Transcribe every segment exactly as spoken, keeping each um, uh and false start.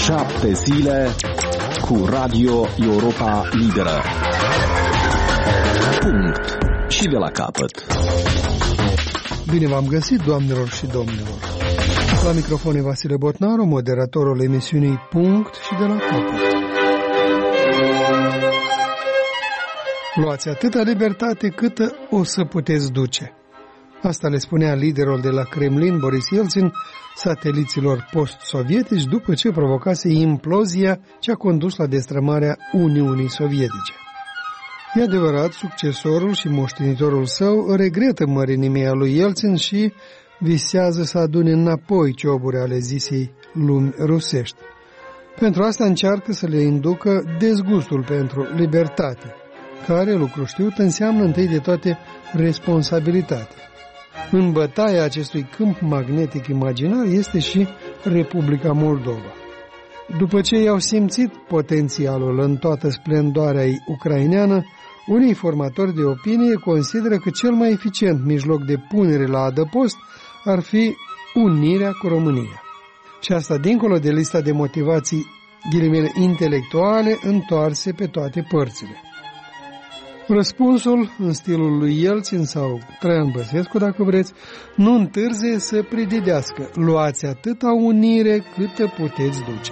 Șapte zile cu Radio Europa Liberă. Punct. Și de la capăt. Bine v-am găsit, doamnelor și domnilor. La microfon e Vasile Botnaru, moderatorul emisiunii Punct și de la capăt. Luați atâta libertate câtă o să puteți duce. Asta le spunea liderul de la Kremlin, Boris Yeltsin, sateliților post-sovietici după ce provocase implozia ce a condus la destrămarea Uniunii Sovietice. E adevărat, succesorul și moștenitorul său regretă mărinimea lui Yeltsin și visează să adune înapoi cioburi ale zisei lumi rusești. Pentru asta încearcă să le inducă dezgustul pentru libertate, care, lucru știut, înseamnă întâi de toate responsabilitate. În bătaia acestui câmp magnetic imaginar este și Republica Moldova. După ce i-au simțit potențialul în toată splendoarea ucraineană, unii formatori de opinie consideră că cel mai eficient mijloc de punere la adăpost ar fi unirea cu România. Și asta dincolo de lista de motivații ghilimele intelectuale întoarse pe toate părțile. Răspunsul, în stilul lui Yeltsin sau Traian Băsescu, dacă vreți, nu întârzie să prididească: luați atâta unire câtă puteți duce.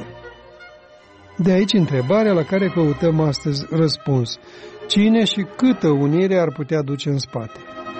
De aici întrebarea la care căutăm astăzi răspuns: cine și câtă unire ar putea duce în spate?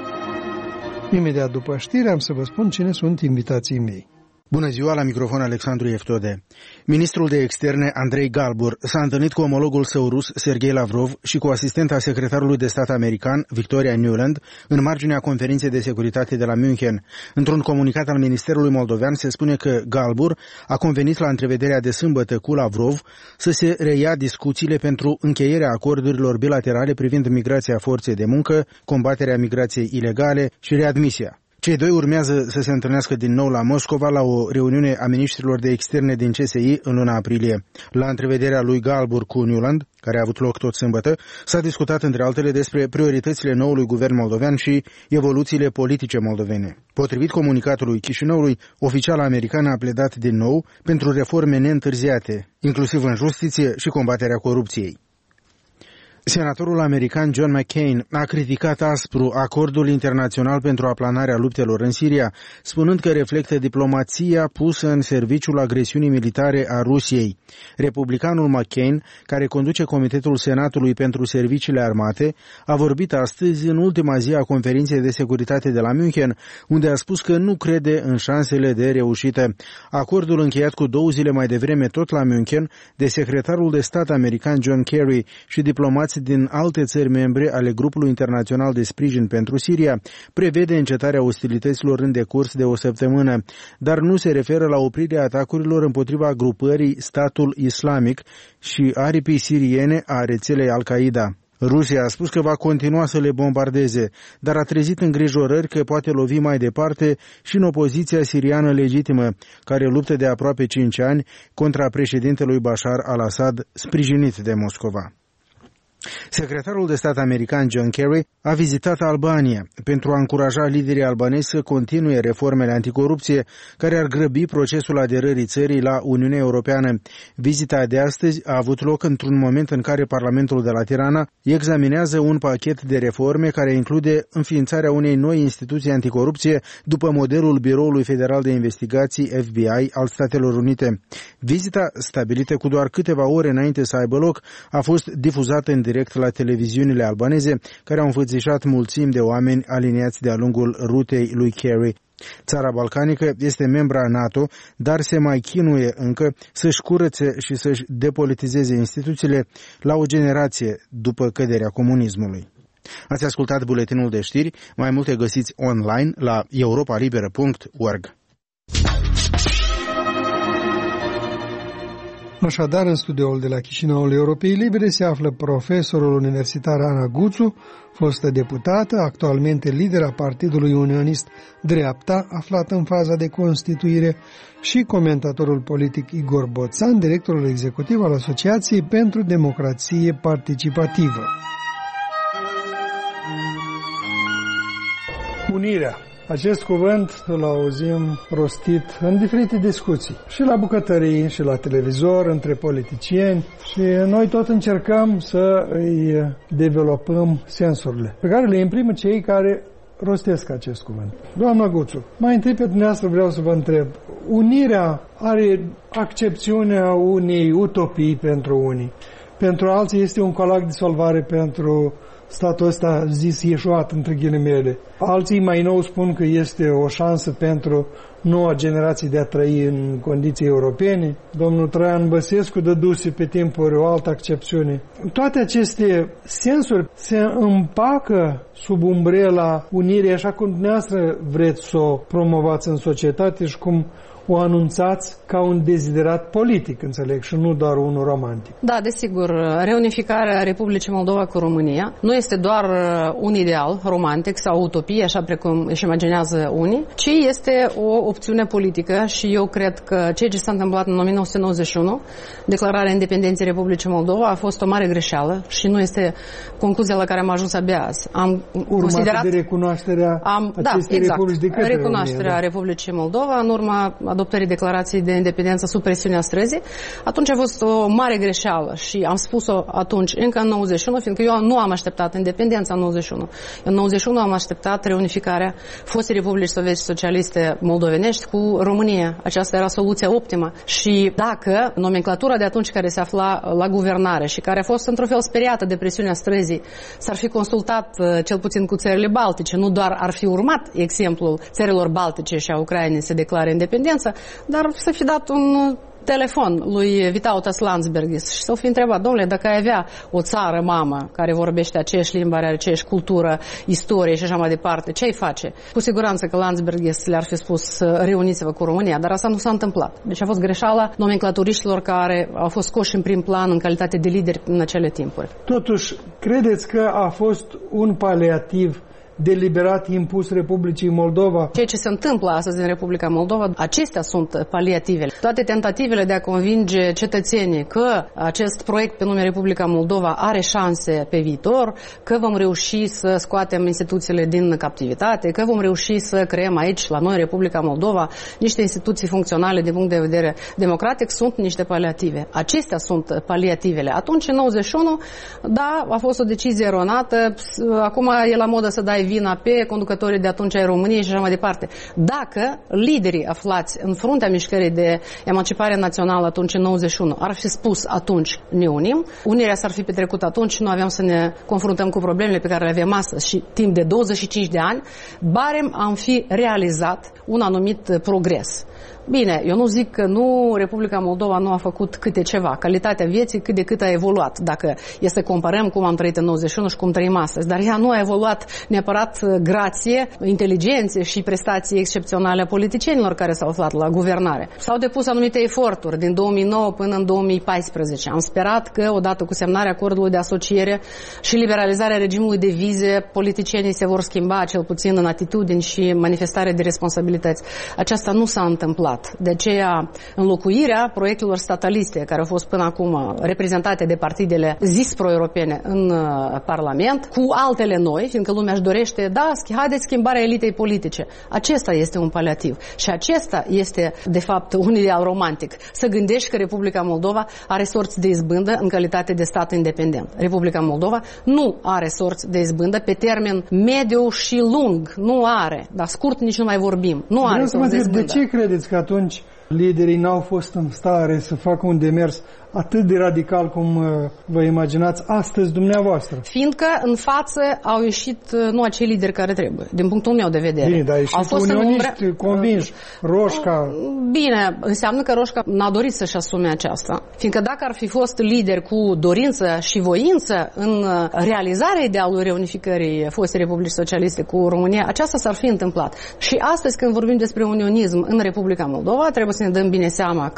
Imediat după știri am să vă spun cine sunt invitații mei. Bună ziua, la microfon Alexandru Eftode. Ministrul de Externe Andrei Galbur s-a întâlnit cu omologul său rus Sergei Lavrov și cu asistenta secretarului de stat american Victoria Nuland în marginea conferinței de securitate de la München. Într-un comunicat al Ministerului Moldovean se spune că Galbur a convenit la întrevederea de sâmbătă cu Lavrov să se reia discuțiile pentru încheierea acordurilor bilaterale privind migrația forței de muncă, combaterea migrației ilegale și readmisia. Cei doi urmează să se întâlnească din nou la Moscova la o reuniune a miniștrilor de externe din C S I în luna aprilie. La întrevederea lui Galbur cu Nuland, care a avut loc tot sâmbătă, s-a discutat între altele despre prioritățile noului guvern moldovean și evoluțiile politice moldovene. Potrivit comunicatului Chișinăului, oficiala americană a pledat din nou pentru reforme neîntârziate, inclusiv în justiție și combaterea corupției. Senatorul american John McCain a criticat aspru acordul internațional pentru aplanarea luptelor în Siria, spunând că reflectă diplomația pusă în serviciul agresiunii militare a Rusiei. Republicanul McCain, care conduce Comitetul Senatului pentru Serviciile Armate, a vorbit astăzi în ultima zi a conferinței de securitate de la München, unde a spus că nu crede în șansele de reușită. Acordul încheiat cu două zile mai devreme tot la München de secretarul de stat american John Kerry și diplomați din alte țări membre ale grupului internațional de sprijin pentru Siria, prevede încetarea ostilităților în decurs de o săptămână, dar nu se referă la oprirea atacurilor împotriva grupării Statul Islamic și aripii siriene a rețelei Al-Qaeda. Rusia a spus că va continua să le bombardeze, dar a trezit îngrijorări că poate lovi mai departe și în opoziția siriană legitimă, care luptă de aproape cinci ani contra președintelui Bashar al-Assad, sprijinit de Moscova. Secretarul de stat american John Kerry a vizitat Albania pentru a încuraja liderii albanezi să continue reformele anticorupție care ar grăbi procesul aderării țării la Uniunea Europeană. Vizita de astăzi a avut loc într-un moment în care Parlamentul de la Tirana examinează un pachet de reforme care include înființarea unei noi instituții anticorupție după modelul Biroului Federal de Investigații F B I al Statelor Unite. Vizita, stabilită cu doar câteva ore înainte să aibă loc, a fost difuzată în direct la televiziunile albaneze, care au înfățișat mulțimi de oameni aliniați de-a lungul rutei lui Kerry. Țara balcanică este membra NATO, dar se mai chinuie încă să-și curățe și să-și depolitizeze instituțiile la o generație după căderea comunismului. Ați ascultat buletinul de știri, mai multe găsiți online la europa liberă punct org. Așadar, în studioul de la Chișinăul Europei Libere se află profesorul universitar Ana Guțu, fostă deputată, actualmente lidera Partidului Unionist Dreapta, aflată în faza de constituire, și comentatorul politic Igor Boțan, directorul executiv al Asociației pentru Democrație Participativă. Unirea. Acest cuvânt îl auzim rostit în diferite discuții, și la bucătării, și la televizor, între politicieni, și noi tot încercăm să îi developăm sensurile pe care le imprimă cei care rostesc acest cuvânt. Doamna Guțu, mai întâi pe dumneavoastră vreau să vă întreb, unirea are accepțiunea unei utopii pentru unii, pentru alții este un colac de salvare pentru statul ăsta zis ieșuat, între ghilimele. Alții mai nou spun că este o șansă pentru noua generație de a trăi în condiții europene. Domnul Traian Băsescu dăduse pe timpuri o altă accepțiune. Toate aceste sensuri se împacă sub umbrela unirii, așa cum dumneavoastră vreți să o promovați în societate și cum o anunțați ca un deziderat politic, înțeleg, și nu doar unul romantic. Da, desigur, reunificarea Republicii Moldova cu România nu este doar un ideal romantic sau utopie, așa precum își imaginează unii, ci este o opțiune politică și eu cred că ceea ce s-a întâmplat în o mie nouă sute nouăzeci și unu, declararea independenței Republicii Moldova, a fost o mare greșeală și nu este concluzia la care am ajuns abia azi. Am considerat de recunoașterea am, acestei da, exact, republici de către recunoașterea România, da. Republicii Moldova în urma adoptării declarației de independență sub presiunea străzii. Atunci a fost o mare greșeală și am spus-o atunci, încă în nouăzeci și unu, fiindcă eu nu am așteptat independența în nouăzeci și unu. În nouăzeci și unu am așteptat reunificarea fostei Republici Sovietice Socialiste moldovenești cu România. Aceasta era soluția optimă. Și dacă nomenclatura de atunci care se afla la guvernare și care a fost într-un fel speriată de presiunea străzii s-ar fi consultat cel puțin cu țările baltice, nu doar ar fi urmat exemplul țărilor baltice și a Ucrainei să declare independență, dar să fi dat un telefon lui Vytautas Landsbergis și să-l fi întrebat, domnule, dacă ai avea o țară mamă care vorbește aceeași limbă, are aceeași cultură, istorie și așa mai departe, ce ai face? Cu siguranță că Landsbergis le-ar fi spus reuniți-vă cu România, dar asta nu s-a întâmplat. Deci a fost greșeala nomenclaturiștilor care au fost scoși în prim plan în calitate de lideri în acele timpuri. Totuși, credeți că a fost un paliativ deliberat impus Republicii Moldova? Ceea ce se întâmplă astăzi în Republica Moldova, acestea sunt paliativele. Toate tentativele de a convinge cetățenii că acest proiect pe nume Republica Moldova are șanse pe viitor, că vom reuși să scoatem instituțiile din captivitate, că vom reuși să creăm aici, la noi, Republica Moldova, niște instituții funcționale din punct de vedere democratic, sunt niște paliative. Acestea sunt paliativele. Atunci, în nouăzeci și unu, da, a fost o decizie eronată, acum e la modă să dai vina pe conducătorii de atunci ai României și așa mai departe. Dacă liderii aflați în fruntea mișcării de emancipare națională atunci, în nouăzeci și unu, ar fi spus atunci ne unim, unirea s-ar fi petrecut atunci și nu aveam să ne confruntăm cu problemele pe care le avem astăzi și timp de douăzeci și cinci de ani, barem am fi realizat un anumit progres. Bine, eu nu zic că nu, Republica Moldova nu a făcut câte ceva. Calitatea vieții cât de cât a evoluat, dacă e să comparăm cum am trăit în nouăzeci și unu și cum trăim astăzi. Dar ea nu a evoluat neapărat grație, inteligențe și prestații excepționale a politicienilor care s-au aflat la guvernare. S-au depus anumite eforturi din două mii nouă până în două mii paisprezece. Am sperat că, odată cu semnarea acordului de asociere și liberalizarea regimului de vize, politicienii se vor schimba, cel puțin în atitudini și manifestare de responsabilități. Aceasta nu s-a întâmplat. De aceea, înlocuirea proiectelor stataliste care au fost până acum reprezentate de partidele zis pro-europene în uh, Parlament, cu altele noi, fiindcă lumea își dorește, da, haideți schimbarea elitei politice. Acesta este un paliativ. Și acesta este, de fapt, un ideal romantic. Să gândești că Republica Moldova are sorți de izbândă în calitate de stat independent. Republica Moldova nu are sorți de izbândă pe termen mediu și lung. Nu are. Dar scurt nici nu mai vorbim. Nu are sorți de izbândă. De ce credeți că atunci liderii n-au fost în stare să facă un demers atât de radical cum vă imaginați astăzi dumneavoastră? Fiindcă în față au ieșit nu acei lideri care trebuie, din punctul meu de vedere. Bine, dar au fost unioniști umbre... convinși. Roșca... Bine, înseamnă că Roșca n-a dorit să-și asume aceasta. Fiindcă dacă ar fi fost lideri cu dorință și voință în realizarea idealului reunificării fostei Republici Socialiste cu România, aceasta s-ar fi întâmplat. Și astăzi, când vorbim despre unionism în Republica Moldova, trebuie să ne dăm bine seama că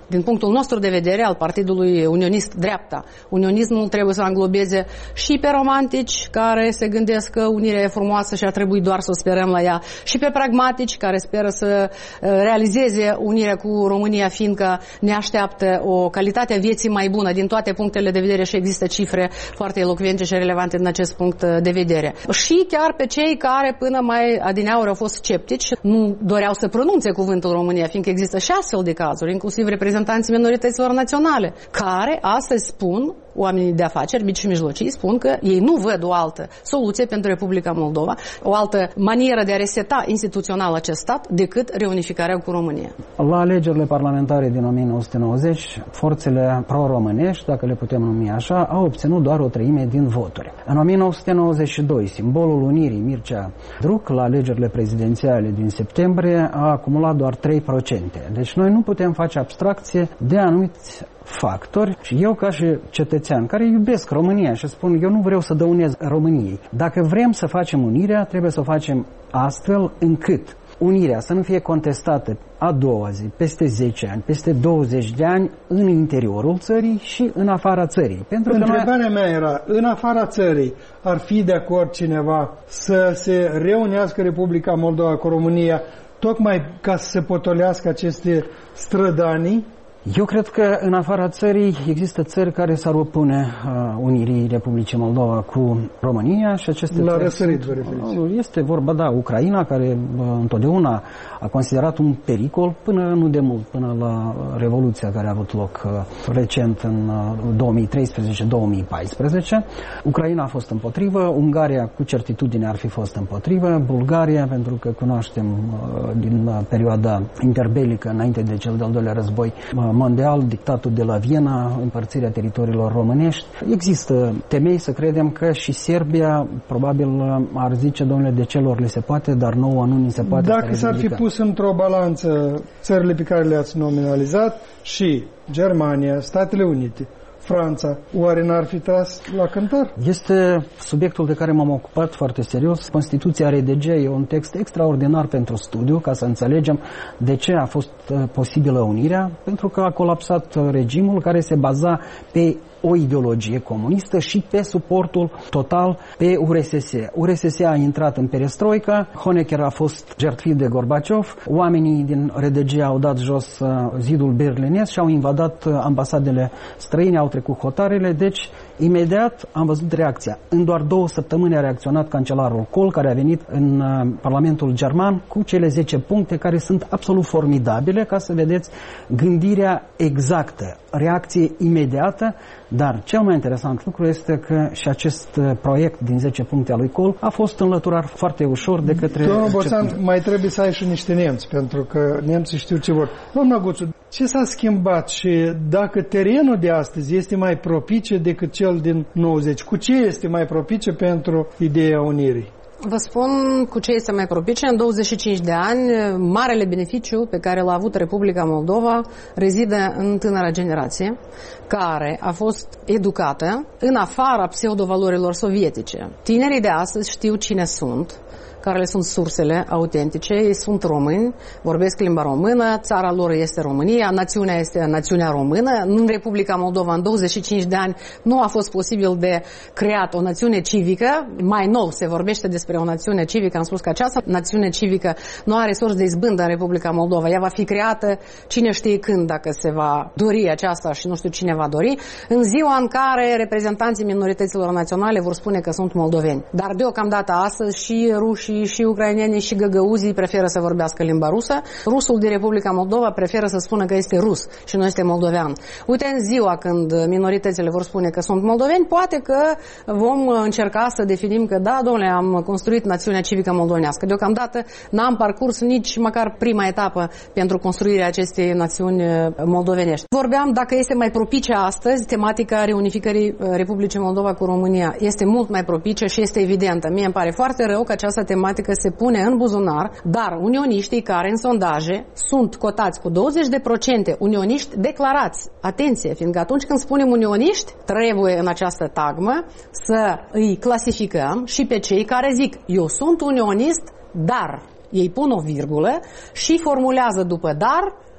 Din punctul nostru de vedere, al Partidului Unionist Dreapta, unionismul trebuie să înglobeze și pe romantici care se gândesc că unirea e frumoasă și ar trebui doar să sperăm la ea, și pe pragmatici care speră să realizeze unirea cu România, fiindcă ne așteaptă o calitate a vieții mai bună din toate punctele de vedere și există cifre foarte elocvente și relevante din acest punct de vedere. Și chiar pe cei care până mai adineauri au fost sceptici, nu doreau să pronunțe cuvântul România, fiindcă există și astfel de cazuri, inclusiv reprezentanții minorităților naționale, care astăzi spun, oamenii de afaceri, mici și mijlocii, spun că ei nu văd o altă soluție pentru Republica Moldova, o altă manieră de a reseta instituțional acest stat decât reunificarea cu România. La alegerile parlamentare din o mie nouă sute nouăzeci, forțele pro-românești, dacă le putem numi așa, au obținut doar o treime din voturi. În o mie nouă sute nouăzeci și doi, simbolul unirii, Mircea Druc, la alegerile prezidențiale din septembrie, a acumulat doar trei la sută. Deci noi nu putem face abstracție de anumiți factori și eu ca și cetățean care iubesc România și spun eu nu vreau să dăunez României. Dacă vrem să facem unirea, trebuie să o facem astfel încât unirea să nu fie contestată a doua zi, peste zece ani, peste douăzeci de ani în interiorul țării și în afara țării. Pentru că întrebarea noi... mea era, în afara țării ar fi de acord cineva să se reunească Republica Moldova cu România tocmai ca să se potolească aceste strădanii? Eu cred că în afara țării există țări care s-ar opune uh, unirii Republicii Moldova cu România și aceste La țări răsărit, sunt, vă referiți. Este vorba, da, Ucraina, care uh, întotdeauna a considerat un pericol până nu de mult, până la Revoluția care a avut loc uh, recent în uh, două mii treisprezece două mii paisprezece. Ucraina a fost împotrivă, Ungaria cu certitudine ar fi fost împotrivă, Bulgaria, pentru că cunoaștem uh, din uh, perioada interbelică înainte de cel de-al doilea război uh, mondial, dictatul de la Viena, împărțirea teritoriilor românești. Există temei să credem că și Serbia probabil ar zice, domnule, de celor le se poate, dar nouă nu ni se poate. Dacă s-ar fi pus într-o balanță țările pe care le-ați nominalizat și Germania, Statele Unite, Franța, oare n-ar fi tras la cântar? Este subiectul de care m-am ocupat foarte serios. Constituția R D G e un text extraordinar pentru studiu, ca să înțelegem de ce a fost posibilă unirea, pentru că a colapsat regimul care se baza pe o ideologie comunistă și pe suportul total pe U R S S. U R S S a intrat în perestroica, Honecker a fost jertfit de Gorbaciov, oamenii din R D G au dat jos zidul berlinez și au invadat ambasadele străine, au trecut hotarele, deci imediat am văzut reacția. În doar două săptămâni a reacționat cancelarul Kohl, care a venit în Parlamentul German cu cele zece puncte care sunt absolut formidabile, ca să vedeți gândirea exactă, reacție imediată, dar cel mai interesant lucru este că și acest proiect din zece puncte al lui Kohl a fost înlăturat foarte ușor de către... Domnul Boțan, mai trebuie să ai și niște nemți, pentru că nemții știu ce vor. Domnul Guțu, ce s-a schimbat și dacă terenul de astăzi este mai propice decât cel din nouăzeci, cu ce este mai propice pentru ideea unirii? Vă spun cu ce este mai propice. În douăzeci și cinci de ani, marele beneficiu pe care l-a avut Republica Moldova rezidă în tânăra generație, care a fost educată în afara pseudovalorilor sovietice. Tinerii de astăzi știu cine sunt, care le sunt sursele autentice, ei sunt români, vorbesc limba română, țara lor este România, națiunea este națiunea română. În Republica Moldova, în douăzeci și cinci de ani, nu a fost posibil de creat o națiune civică. Mai nou se vorbește despre o națiune civică. Am spus că această națiune civică nu are sors de izbândă în Republica Moldova. Ea va fi creată cine știe când, dacă se va dori aceasta și nu știu cine va dori, în ziua în care reprezentanții minorităților naționale vor spune că sunt moldoveni. Dar deocamdată astăzi și ruși și ucrainenii și găgăuzii preferă să vorbească limba rusă. Rusul din Republica Moldova preferă să spună că este rus și nu este moldovean. Uite, în ziua când minoritățile vor spune că sunt moldoveni, poate că vom încerca să definim că da, domnule, am construit națiunea civică moldovenească. Deocamdată n-am parcurs nici măcar prima etapă pentru construirea acestei națiuni moldovenești. Vorbeam dacă este mai propice astăzi tematica reunificării Republicii Moldova cu România. Este mult mai propice și este evidentă. Mie îmi pare foarte rău că această tematică se pune în buzunar, dar unioniștii care în sondaje sunt cotați cu douăzeci de procente, unioniști declarați. Atenție, fiindcă atunci când spunem unioniști, trebuie în această tagmă să îi clasificăm și pe cei care zic eu sunt unionist, dar ei pun o virgulă și formulează după dar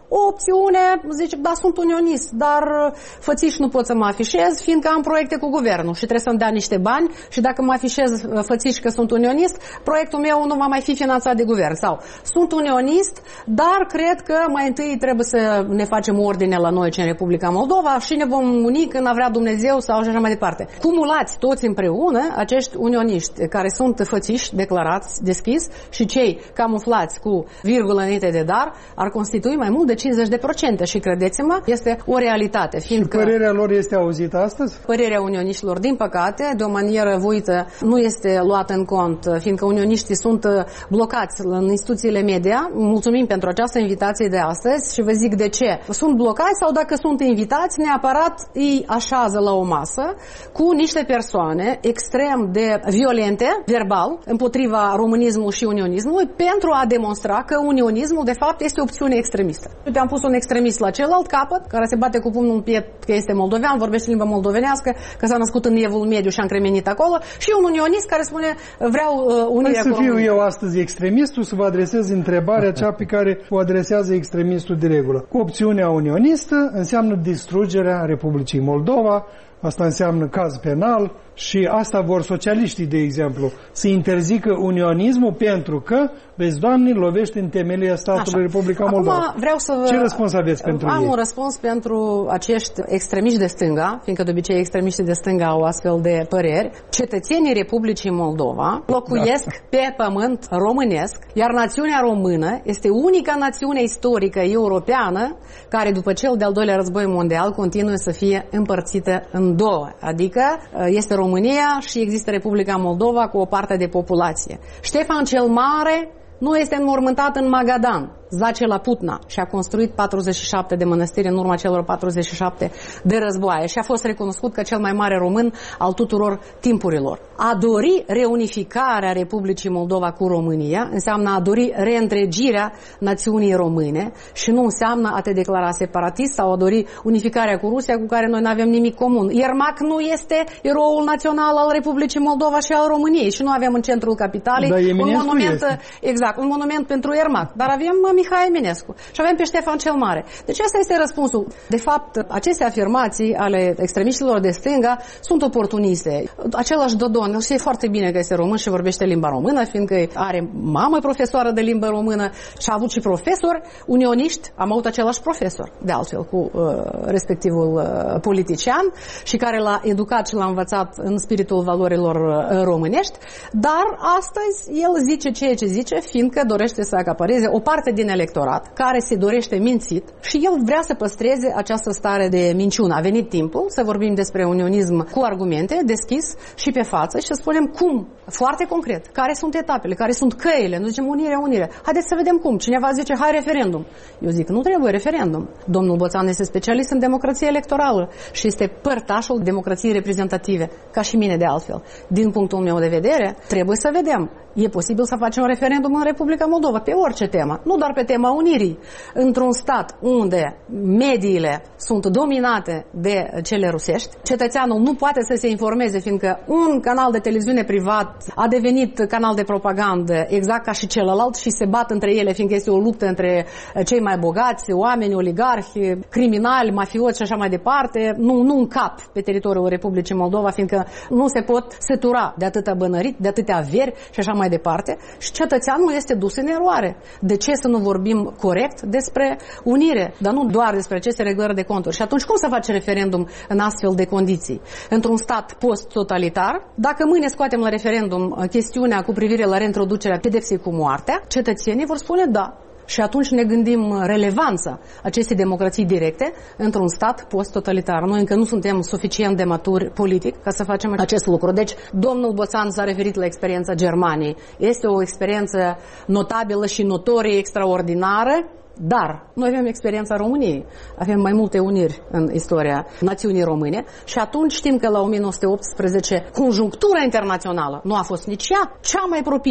o opțiune, zice, da, sunt unionist, dar fățiși nu pot să mă afișez, fiindcă am proiecte cu guvernul și trebuie să-mi dea niște bani și dacă mă afișez fățiși că sunt unionist, proiectul meu nu va mai fi finanțat de guvern. Sau sunt unionist, dar cred că mai întâi trebuie să ne facem ordine la noi în Republica Moldova și ne vom uni când a vrea Dumnezeu sau așa mai departe. Cumulați toți împreună acești unioniști care sunt fățiși, declarați, deschis și cei camuflați cu virgulă înainte de dar ar constitui mai mult de cincizeci de procente și credeți-mă, este o realitate. Fiindcă și părerea lor este auzită astăzi? Părerea unioniștilor, din păcate, de o manieră voită, nu este luată în cont, fiindcă unioniștii sunt blocați în instituțiile media. Mulțumim pentru această invitație de astăzi și vă zic de ce. Sunt blocați sau dacă sunt invitați, neapărat îi așează la o masă cu niște persoane extrem de violente, verbal, împotriva românismului și unionismului, pentru a demonstra că unionismul, de fapt, este o opțiune extremistă. Te-am pus un extremist la celălalt capăt, care se bate cu pumnul în piept că este moldovean, vorbește limba moldovenească, că s-a născut în Evul Mediu și a încremenit acolo, și un unionist care spune vreau uh, unirea Hai cu să fiu România. eu astăzi extremistul, să vă adresez întrebarea cea pe care o adresează extremistul de regulă. Cu opțiunea unionistă înseamnă distrugerea Republicii Moldova, asta înseamnă caz penal și asta vor socialiștii, de exemplu, să interzică unionismul pentru că, vezi, Doamne, lovește în temelia statului Așa. Republica Acum Moldova. vreau să vă... Ce răspuns aveți pentru Am ei? un răspuns pentru acești extremiști de stânga, fiindcă de obicei extremiștii de stânga au astfel de păreri. Cetățenii Republicii Moldova locuiesc da. pe pământ românesc, iar națiunea română este unica națiune istorică europeană care, după cel de-al doilea război mondial, continuă să fie împărțită în două. Adică este România și există Republica Moldova cu o parte de populație. Ștefan cel Mare nu este înmormântat în Magadan, zace la Putna și a construit patruzeci și șapte de mănăstiri în urma celor patruzeci și șapte de războaie și a fost recunoscut ca cel mai mare român al tuturor timpurilor. A dori reunificarea Republicii Moldova cu România înseamnă a dori reîntregirea națiunii române și nu înseamnă a te declara separatist sau a dori unificarea cu Rusia, cu care noi nu avem nimic comun. Iermac nu este eroul național al Republicii Moldova și al României și nu avem în centrul capitalei un monument, este. exact, un monument pentru Iermac, dar avem Mihai Eminescu și avem pe Ștefan cel Mare. Deci asta este răspunsul. De fapt, aceste afirmații ale extremiștilor de stânga sunt oportuniste. Același Dodon, el știe foarte bine că este român și vorbește limba română, fiindcă are mamă profesoară de limbă română și a avut și profesori unioniști. Am avut același profesor, de altfel, cu uh, respectivul uh, politician și care l-a educat și l-a învățat în spiritul valorilor uh, românești, dar astăzi el zice ceea ce zice, fiindcă dorește să acapareze o parte din electorat care se dorește mințit și el vrea să păstreze această stare de minciună. A venit timpul să vorbim despre unionism cu argumente, deschis și pe față și să spunem cum, foarte concret, care sunt etapele, care sunt căile, nu zicem unire, unire. Haideți să vedem cum. Cineva zice, hai referendum. Eu zic, nu trebuie referendum. Domnul Boțan este specialist în democrație electorală și este părtașul democrației reprezentative, ca și mine de altfel. Din punctul meu de vedere, trebuie să vedem. E posibil să facem un referendum în Republica Moldova pe orice temă, nu doar pe tema unirii. Într-un stat unde mediile sunt dominate de cele rusești, cetățeanul nu poate să se informeze, fiindcă un canal de televiziune privat a devenit canal de propagandă exact ca și celălalt și se bat între ele, fiindcă este o luptă între cei mai bogați, oameni, oligarhi, criminali, mafioți și așa mai departe. Nu, nu încap pe teritoriul Republicii Moldova, fiindcă nu se pot sătura de atâta bănărit, de atâtea averi și așa mai departe. Și cetățeanul este dus în eroare. De ce să nu vorbim corect despre unire, dar nu doar despre aceste reglări de conturi? Și atunci cum să faci referendum în astfel de condiții? Într-un stat post-totalitar, dacă mâine scoatem la referendum chestiunea cu privire la reintroducerea pedepsei cu moartea, cetățenii vor spune da. Și atunci ne gândim relevanța acestei democrații directe într-un stat post-totalitar. Noi încă nu suntem suficient de maturi politic ca să facem acest lucru. Deci, domnul Boțan s-a referit la experiența Germaniei. Este o experiență notabilă și notorie, extraordinară, dar noi avem experiența României. Avem mai multe uniri în istoria națiunii române și atunci știm că la o mie nouă sute optsprezece conjunctura internațională nu a fost nici ea cea mai propice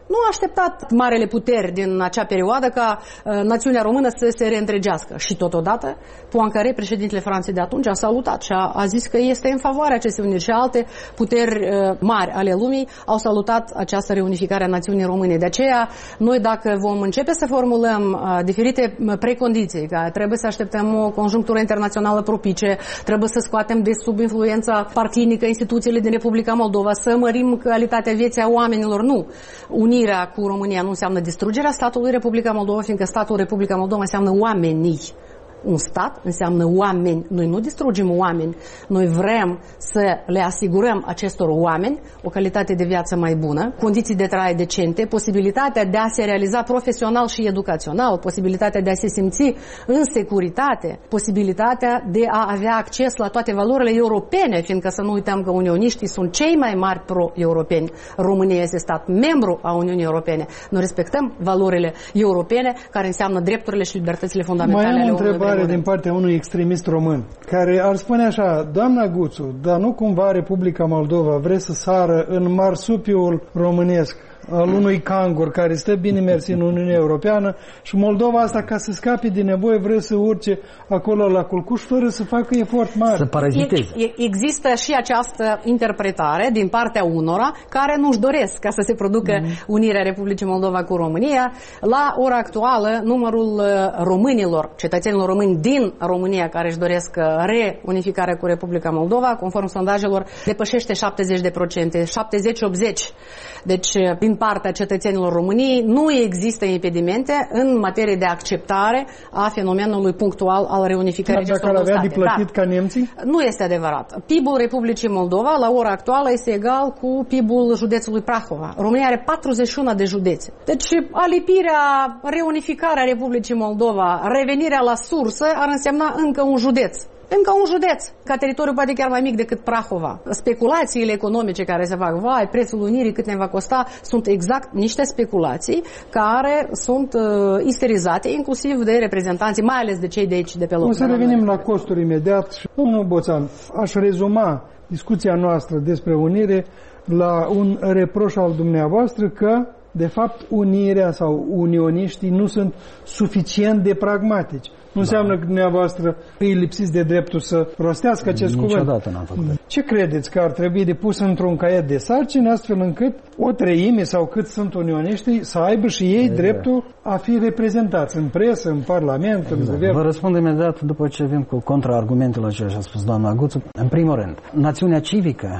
Nu a așteptat marele puteri din acea perioadă ca uh, națiunea română să se reîntregească. Și totodată, Poincaré, președintele Franței de atunci, a salutat și a, a zis că este în favoarea acestei uniri și alte puteri uh, mari ale lumii au salutat această reunificare a națiunii române. De aceea, noi dacă vom începe să formulăm uh, diferite precondiții, că trebuie să așteptăm o conjunctură internațională propice, trebuie să scoatem de sub influența partinică instituțiile din Republica Moldova, să mărim calitatea vieții a oamenilor, nu. Unirea cu România nu înseamnă distrugerea statului Republica Moldova, fiindcă statul Republica Moldova înseamnă oamenii. Un stat înseamnă oameni. Noi nu distrugem oameni. Noi vrem să le asigurăm acestor oameni o calitate de viață mai bună, condiții de trai decente, posibilitatea de a se realiza profesional și educațional, posibilitatea de a se simți în securitate, posibilitatea de a avea acces la toate valorile europene, fiindcă să nu uităm că unioniștii sunt cei mai mari pro-europeni. România este stat membru a Uniunii Europene. Noi respectăm valorile europene, care înseamnă drepturile și libertățile fundamentale ale omului. Din partea unui extremist român, care ar spune așa: doamna Guțu, dar nu cumva Republica Moldova vrea să sară în marsupiul românesc al unui cangur care stă bine mersi în Uniunea Europeană și Moldova asta, ca să scape din nevoie, vrea să urce acolo la culcuș fără să facă efort mare. Să paraziteze. Există și această interpretare din partea unora care nu-și doresc ca să se producă mm-hmm. unirea Republicii Moldova cu România. La ora actuală, numărul românilor, cetățenilor români din România care își doresc reunificarea cu Republica Moldova, conform sondajelor, depășește șaptezeci de procente, șaptezeci optzeci. Deci, din partea cetățenilor României, nu există impedimente în materie de acceptare a fenomenului punctual al reunificării acestor două state. Dacă ar avea de plătit ca nemții? Nu este adevărat. P I B-ul Republicii Moldova, la ora actuală, este egal cu P I B-ul județului Prahova. România are patruzeci și unu de județe. Deci, alipirea, reunificarea Republicii Moldova, revenirea la sursă, ar însemna încă un județ. Încă un județ, ca teritoriu poate chiar mai mic decât Prahova. Speculațiile economice care se fac, vai, prețul unirii cât ne va costa, sunt exact niște speculații care sunt uh, isterizate, inclusiv de reprezentanții, mai ales de cei de aici, de pe loc. O să revenim la costuri imediat. Și, domnul Boțan, aș rezuma discuția noastră despre unire la un reproș al dumneavoastră că, de fapt, unirea sau unioniștii nu sunt suficient de pragmatici. Nu da. înseamnă că dumneavoastră îi lipsiți de dreptul să rostească acest cuvânt. Niciodată n-am făcut. Ce credeți că ar trebui depus într-un caiet de sarcini, astfel încât o treime sau cât sunt unioniștii să aibă și ei exact. dreptul a fi reprezentați în presă, în Parlament, exact. în guvern? Vă răspund imediat după ce vin cu contraargumentul la ceea ce a spus doamna Guțu. În primul rând, națiunea civică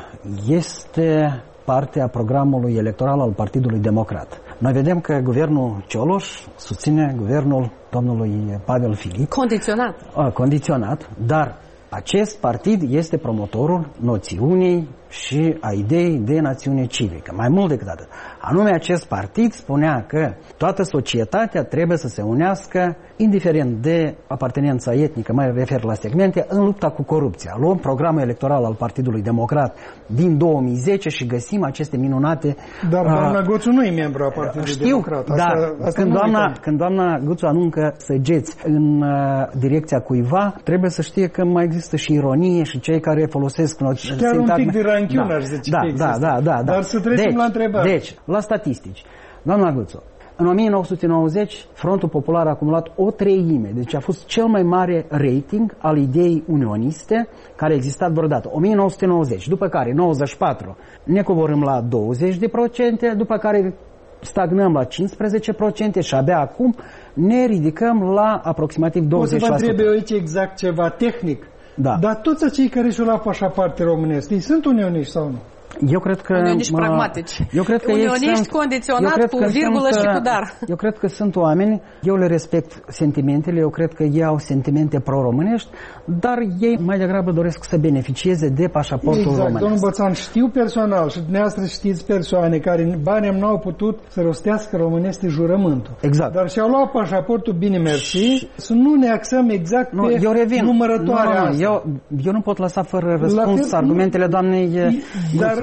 este parte a programului electoral al Partidului Democrat. Noi vedem că guvernul Cioloș susține guvernul domnului Pavel Filip. Condiționat. A, condiționat, dar acest partid este promotorul noțiunii și a ideii de națiune civică. Mai mult decât atât. Anume, acest partid spunea că toată societatea trebuie să se unească, indiferent de apartenența etnică, mai refer la segmente, în lupta cu corupția. Luăm programul electoral al Partidului Democrat din două mii zece și găsim aceste minunate... Dar doamna uh, Guțu nu e membru a Partidului știu, Democrat. Asta, dar asta când, doamna, când doamna Guțu aruncă săgeți în uh, direcția cuiva, trebuie să știe că mai există și ironie și cei care folosesc... Și chiar un pic de ranchiune, da, aș zice da, că da, da, da, da. Dar să trecem deci, la întrebare. Deci, la statistici. Doamna Guțu, în o mie nouă sute nouăzeci, Frontul Popular a acumulat o treime, deci a fost cel mai mare rating al ideii unioniste care a existat vreodată. o mie nouă sute nouăzeci, după care nouăzeci și patru ne coborâm la douăzeci de procente, după care stagnăm la cincisprezece procente și abia acum ne ridicăm la aproximativ douăzeci la sută. O să vă întreb eu aici exact ceva tehnic. Da. Dar toți acei care și-au luat pașaparte românesc, ei sunt unioniști sau nu? Eu cred că... Unioniști mă, pragmatici. Eu cred că unioniști sunt, condiționat cu virgulă sunt, și cu dar. Eu cred că sunt oameni, eu le respect sentimentele, eu cred că ei au sentimente pro-românești, dar ei mai degrabă doresc să beneficieze de pașaportul exact, românesc. Domnul Bățan, știu personal și dumneavoastră știți persoane care bani nu au putut să rostească românește jurământul. Exact. Dar și-au luat pașaportul, bine mersi, să nu ne axăm exact nu, pe eu revin. numărătoarea nu, nu, asta. Eu, eu nu pot lăsa fără răspuns fel, argumentele doamnei... Dar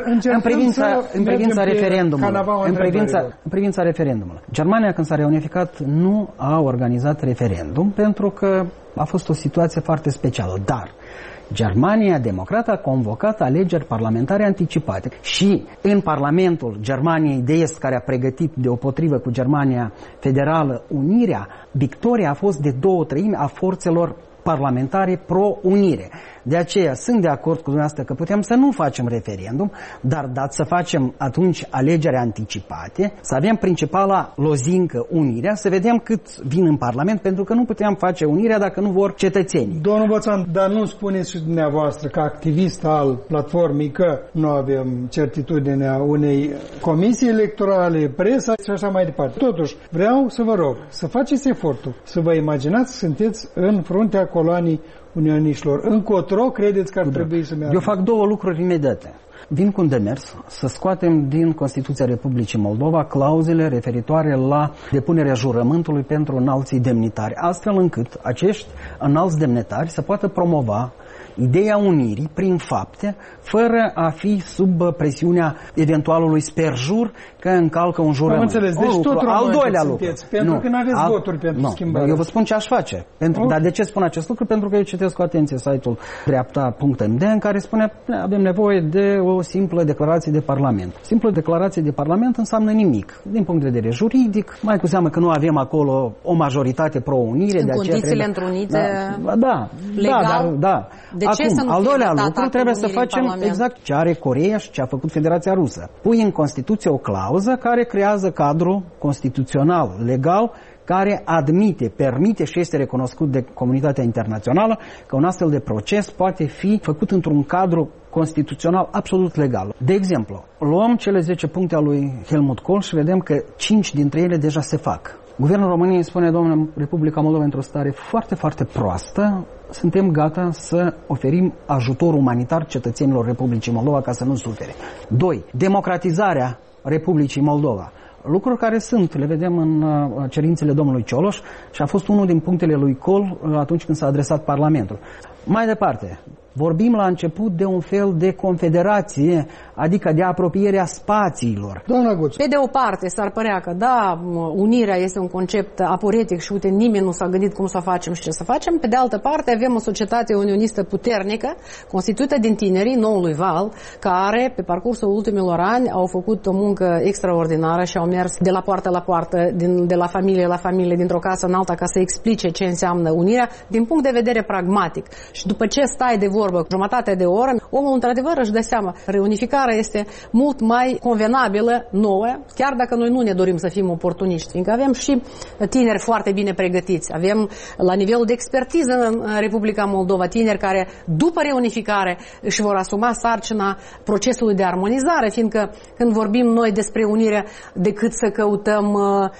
în privința, în privința referendumului. În privința, în privința referendumului. Germania, când s-a reunificat, nu a organizat referendum pentru că a fost o situație foarte specială. Dar Germania Democrată a convocat alegeri parlamentare anticipate și în Parlamentul Germaniei de Est, care a pregătit deopotrivă cu Germania Federală unirea, victoria a fost de două treimi a forțelor parlamentare pro-unire. De aceea sunt de acord cu dumneavoastră că putem să nu facem referendum, dar dat să facem atunci alegeri anticipate, să avem principala lozincă unirea, să vedem cât vin în Parlament, pentru că nu putem face unirea dacă nu vor cetățenii. Domnul Boțan, dar nu spuneți și dumneavoastră ca activist al platformei că nu avem certitudinea unei comisii electorale, presa și așa mai departe. Totuși, vreau să vă rog să faceți efortul, să vă imaginați că sunteți în fruntea coloanii unioniștilor. Încotro credeți că ar trebui să meargă? Eu fac două lucruri imediate. Vin cu un demers să scoatem din Constituția Republicii Moldova clauzele referitoare la depunerea jurământului pentru înalții demnitari, astfel încât acești înalți demnitari să poată promova ideea unirii prin fapte, fără a fi sub presiunea eventualului sperjur că încalcă un jurământ. Am înțeles, deci tot al doilea lucru. Pentru nu, că nu aveți al, voturi pentru nu, schimbare. Eu vă spun ce aș face. Pentru, okay. Dar de ce spun acest lucru? Pentru că eu citesc cu atenție site-ul dreapta punct m d în care spune avem nevoie de o simplă declarație de Parlament. Simplă declarație de Parlament înseamnă nimic. Din punct de vedere juridic, mai cu seamă că nu avem acolo o majoritate pro-unire. În de condițiile întrunite da, da, legal. Da, dar, da. De ce Acum, să nu al doilea lucru, trebuie să facem în exact ce are Coreea și ce a făcut Federația Rusă. Pui în Constituție o clauză care creează cadru constituțional, legal, care admite, permite și este recunoscut de comunitatea internațională că un astfel de proces poate fi făcut într-un cadru constituțional absolut legal. De exemplu, luăm cele zece puncte ale lui Helmut Kohl și vedem că cinci dintre ele deja se fac. Guvernul României spune, domnule, Republica Moldova într-o stare foarte, foarte proastă, suntem gata să oferim ajutor umanitar cetățenilor Republicii Moldova ca să nu sufere. Doi. Democratizarea Republicii Moldova. Lucruri care sunt, le vedem în cerințele domnului Cioloș și a fost unul din punctele lui Kohl atunci când s-a adresat Parlamentul. Mai departe, vorbim la început de un fel de confederație, adică de apropierea spațiilor. Doamna Guț. Pe de o parte, s-ar părea că da, unirea este un concept aporetic și uite, nimeni nu s-a gândit cum să facem și ce să facem. Pe de altă parte, avem o societate unionistă puternică, constituită din tinerii noului val, care, pe parcursul ultimilor ani, au făcut o muncă extraordinară și au mers de la poartă la poartă, din, de la familie la familie, dintr-o casă în alta, ca să explice ce înseamnă unirea din punct de vedere pragmatic. Și după ce stai de vorbă jumătate de oră, omul într-adevăr își dă seama. Reunificarea este mult mai convenabilă, nouă, chiar dacă noi nu ne dorim să fim oportuniști, fiindcă avem și tineri foarte bine pregătiți. Avem la nivelul de expertiză în Republica Moldova tineri care după reunificare își vor asuma sarcina procesului de armonizare, fiindcă când vorbim noi despre unire, decât să căutăm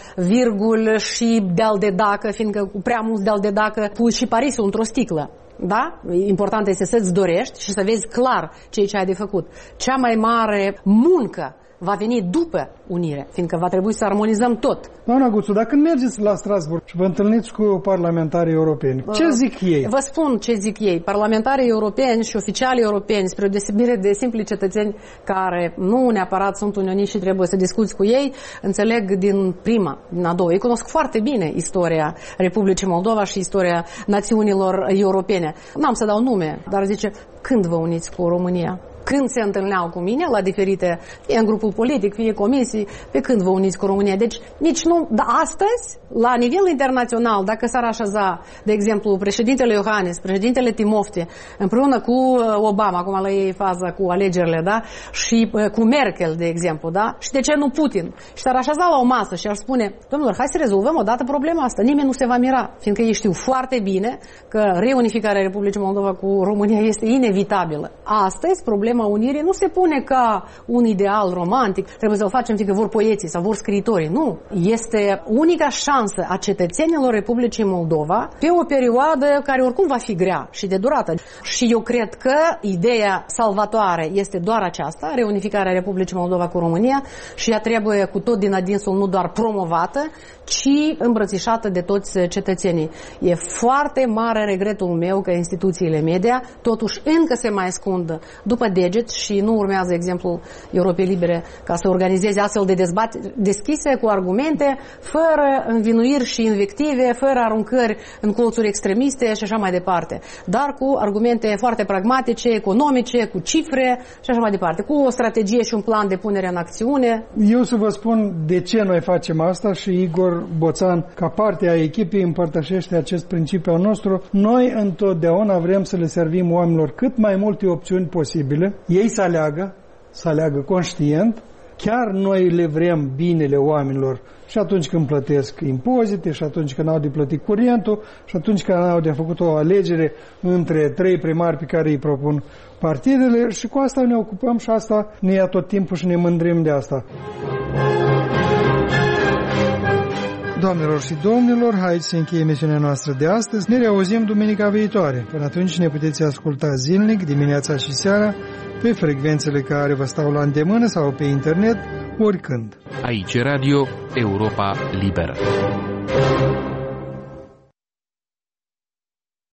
virgul și de-al de dacă, fiindcă cu prea mult de-al de dacă pui și Parisul într-o sticlă. Da? Important este să-ți dorești și să vezi clar ceea ce ai de făcut. Cea mai mare muncă va veni după unire, fiindcă va trebui să armonizăm tot. Doamna Guțu, dacă mergeți la Strasbourg și vă întâlniți cu parlamentarii europeni, ce zic ei? Vă spun ce zic ei. Parlamentarii europeni și oficialii europeni, spre o deosebire de simpli cetățeni care nu neapărat sunt unioniști și trebuie să discuți cu ei, înțeleg din prima, din a doua. Ei cunosc foarte bine istoria Republicii Moldova și istoria națiunilor europene. N-am să dau nume, dar zice, când vă uniți cu România? Când se întâlneau cu mine la diferite, fie în grupul politic, fie comisii, pe când vă uniți cu România. Deci nici nu, dar astăzi, la nivel internațional, dacă s-ar așeza, de exemplu, președintele Iohannis, președintele Timofte, împreună cu Obama, acum la ei faza cu alegerile, da? Și cu Merkel, de exemplu, da? Și de ce nu Putin? Și s-ar așeza la o masă și ar spune, domnilor, hai să rezolvăm odată problema asta. Nimeni nu se va mira, fiindcă ei știu foarte bine că reunificarea Republicii Moldova cu România este inevitabilă. Astăzi, problema unirii nu se pune ca un ideal romantic, trebuie să o facem fiindcă vor poeții sau vor scriitorii. Nu. Este unica șansă a cetățenilor Republicii Moldova pe o perioadă care oricum va fi grea și de durată. Și eu cred că ideea salvatoare este doar aceasta, reunificarea Republicii Moldova cu România, și ea trebuie cu tot din adinsul nu doar promovată, ci îmbrățișată de toți cetățenii. E foarte mare regretul meu că instituțiile media totuși încă se mai ascund după deget și nu urmează exemplul Europei Libere ca să organizeze astfel de dezbateri deschise cu argumente, fără învinuiri și invective, fără aruncări în colțuri extremiste și așa mai departe, dar cu argumente foarte pragmatice, economice, cu cifre și așa mai departe, cu o strategie și un plan de punere în acțiune. Eu să vă spun de ce noi facem asta și Igor Boțan, ca parte a echipei, împărtășește acest principiu al nostru. Noi întotdeauna vrem să le servim oamenilor cât mai multe opțiuni posibile, ei să aleagă, să aleagă conștient. Chiar noi le vrem binele oamenilor și atunci când plătesc impozite, și atunci când au de plătit curentul, și atunci când au de făcut o alegere între trei primari pe care îi propun partidele, și cu asta ne ocupăm și asta ne ia tot timpul și ne mândrim de asta. Doamnelor și domnilor, haideți să încheie emisiunea noastră de astăzi. Ne reauzim duminica viitoare. Până atunci ne puteți asculta zilnic, dimineața și seara, pe frecvențele care vă stau la îndemână sau pe internet, oricând. Aici Radio Europa Liberă.